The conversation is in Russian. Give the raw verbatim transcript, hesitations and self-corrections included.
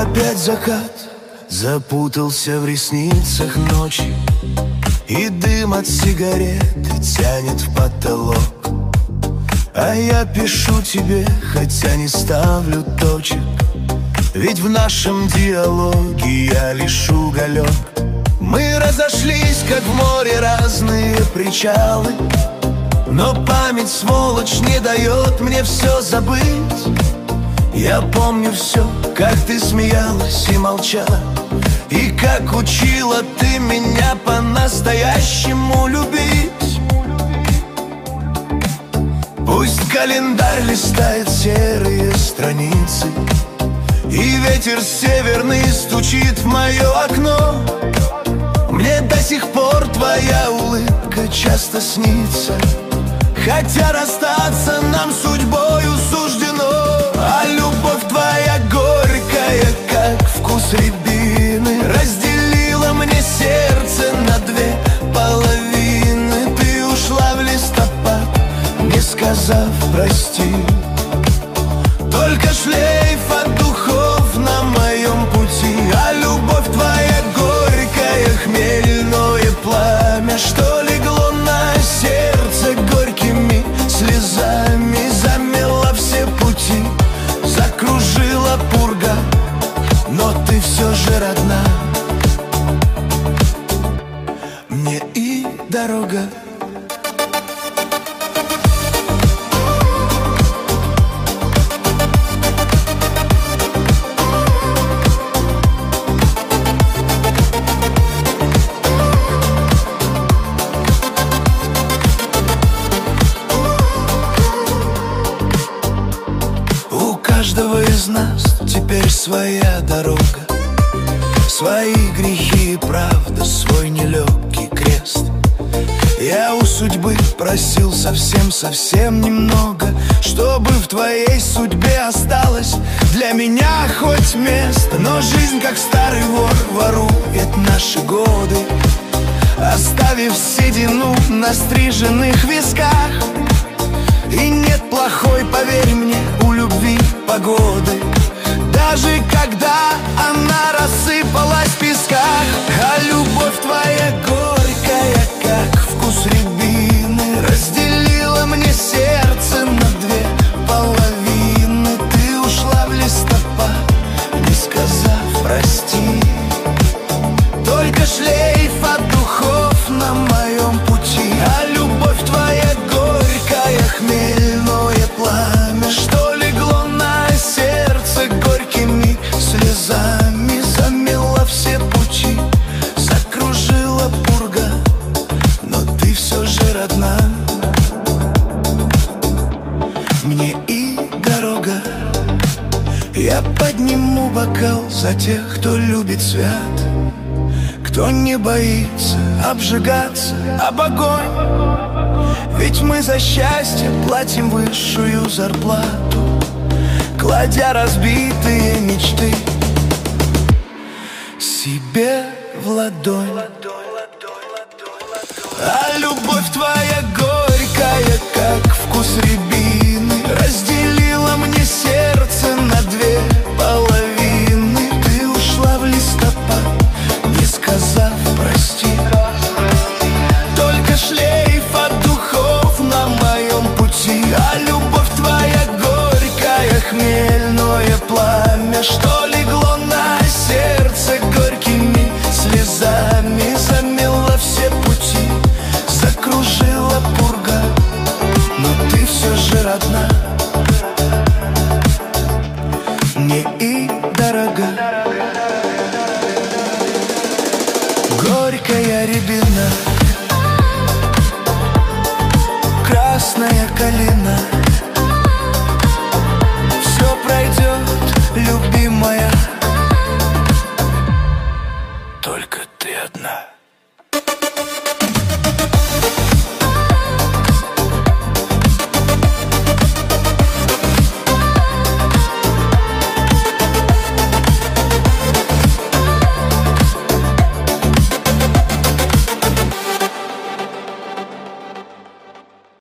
опять закат запутался в ресницах ночи, и дым от сигареты тянет в потолок. А я пишу тебе, хотя не ставлю точек, ведь в нашем диалоге я лишь уголек. Мы разошлись, как в море разные причалы, но память, сволочь, не дает мне все забыть. Я помню все, как ты смеялась и молчала, и как учила ты меня по-настоящему любить. Пусть календарь листает серые страницы, и ветер северный стучит в мое окно. Мне до сих пор твоя улыбка часто снится, хотя расстаться нам судьбою суждено. А любовь твоя горькая, как вкус рябины, разделила мне сердце на две половины. Ты ушла в листопад, не сказав прости. Только шлейф от духов на моем пути. А любовь твоя горькая, хмельное пламя, что легло на сердце горькими слезами, замело все пути, закружила пурга, но ты все же родна. Мне и дорога. У каждого из нас теперь своя дорога, свои грехи и правда, свой нелегкий крест. Я у судьбы просил совсем-совсем немного, чтобы в твоей судьбе осталось для меня хоть место. Но жизнь, как старый вор, ворует наши годы, оставив седину на стриженных висках. И нет плохой, поверь мне, у любви погоды, даже когда она рассыпалась в песках. А любовь твоя горькая, как вкус рябины, разделила мне сердце на две половины. Ты ушла в листопад, не сказав прости. Только шлейф от духов на моем пути. А любовь твоя горькая, хмельное пламя, что легло на сердце горькими слезами, замело все пути, закружила пурга, но ты все же родна. Мне и дорога. Я подниму бокал за тех, кто любит свят, кто не боится обжигаться об огонь. Ведь мы за счастье платим высшую зарплату, кладя разбитые мечты себе в ладонь. А любовь твоя горькая, как вкус рябины, разделила мне сердце на две половины. Ты ушла в листопад, не сказав прости. Только шлейф от духов на моем пути. А любовь твоя горькая, хмельное пламя, что легло на сердце горькими слезами, замело все пути, закружила пурга, но ты все же родна.